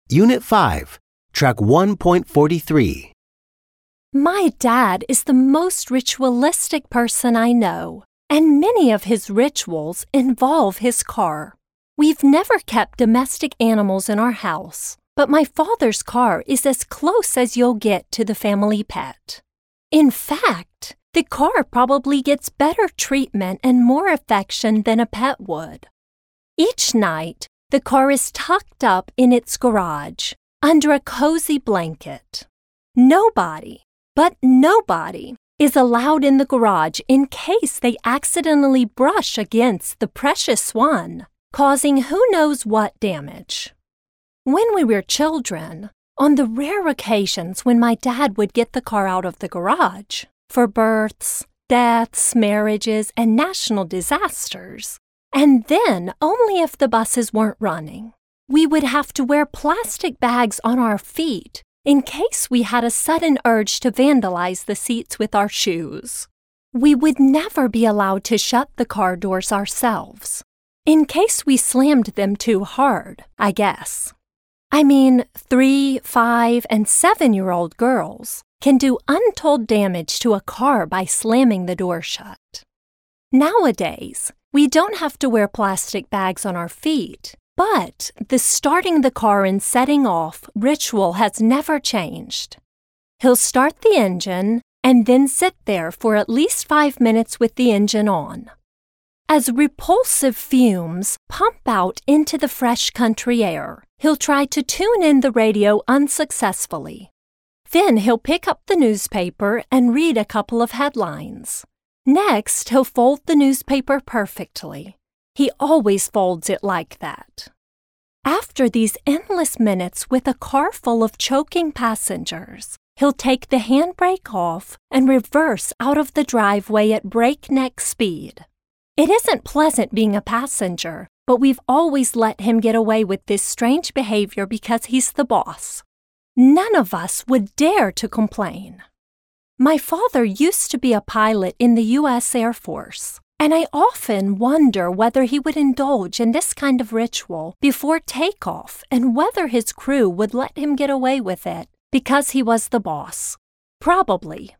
Unit 5, Track 1.43. My dad is the most ritualistic person I know, and many of his rituals involve his car. We've never kept domestic animals in our house, but my father's car is as close as you'll get to the family pet. In fact, the car probably gets better treatment and more affection than a pet would. Each night, the car is tucked up in its garage, under a cozy blanket. Nobody is allowed in the garage in case they accidentally brush against the precious one, causing who knows what damage. When we were children, on the rare occasions when my dad would get the car out of the garage, for births, deaths, marriages, and national disasters, and then only if the buses weren't running, we would have to wear plastic bags on our feet in case we had a sudden urge to vandalize the seats with our shoes. We would never be allowed to shut the car doors ourselves, in case we slammed them too hard, I guess. 3, 5, and 7-year-old girls can do untold damage to a car by slamming the door shut. Nowadays, we don't have to wear plastic bags on our feet, but the starting the car and setting off ritual has never changed. He'll start the engine and then sit there for at least 5 minutes with the engine on. As repulsive fumes pump out into the fresh country air, he'll try to tune in the radio unsuccessfully. Then he'll pick up the newspaper and read a couple of headlines. Next, he'll fold the newspaper perfectly. He always folds it like that. After these endless minutes with a car full of choking passengers, he'll take the handbrake off and reverse out of the driveway at breakneck speed. It isn't pleasant being a passenger, but we've always let him get away with this strange behavior because he's the boss. None of us would dare to complain. My father used to be a pilot in the U.S. Air Force, and I often wonder whether he would indulge in this kind of ritual before takeoff and whether his crew would let him get away with it because he was the boss. Probably.